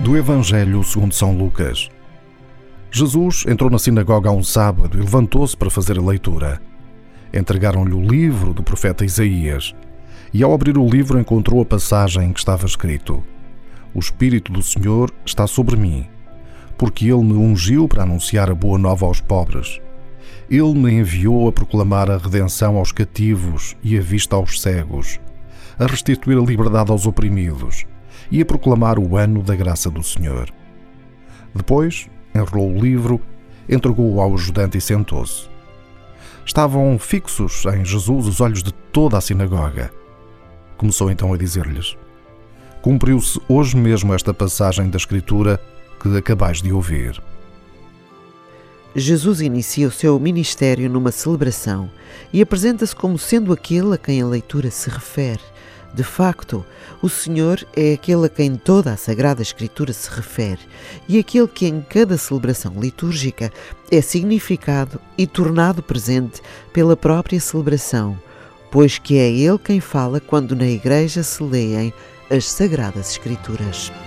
Do Evangelho segundo São Lucas. Jesus entrou na sinagoga um sábado e levantou-se para fazer a leitura. Entregaram-lhe o livro do profeta Isaías, e ao abrir o livro encontrou a passagem em que estava escrito: O Espírito do Senhor está sobre mim, porque Ele me ungiu para anunciar a boa nova aos pobres. Ele me enviou a proclamar a redenção aos cativos e a vista aos cegos, a restituir a liberdade aos oprimidos e a proclamar o ano da graça do Senhor. Depois, enrolou o livro, entregou-o ao ajudante e sentou-se. Estavam fixos em Jesus os olhos de toda a sinagoga. Começou então a dizer-lhes: Cumpriu-se hoje mesmo esta passagem da Escritura que acabais de ouvir. Jesus inicia o seu ministério numa celebração e apresenta-se como sendo aquele a quem a leitura se refere. De facto, o Senhor é aquele a quem toda a Sagrada Escritura se refere e aquele que em cada celebração litúrgica é significado e tornado presente pela própria celebração, pois que é Ele quem fala quando na Igreja se leem as Sagradas Escrituras.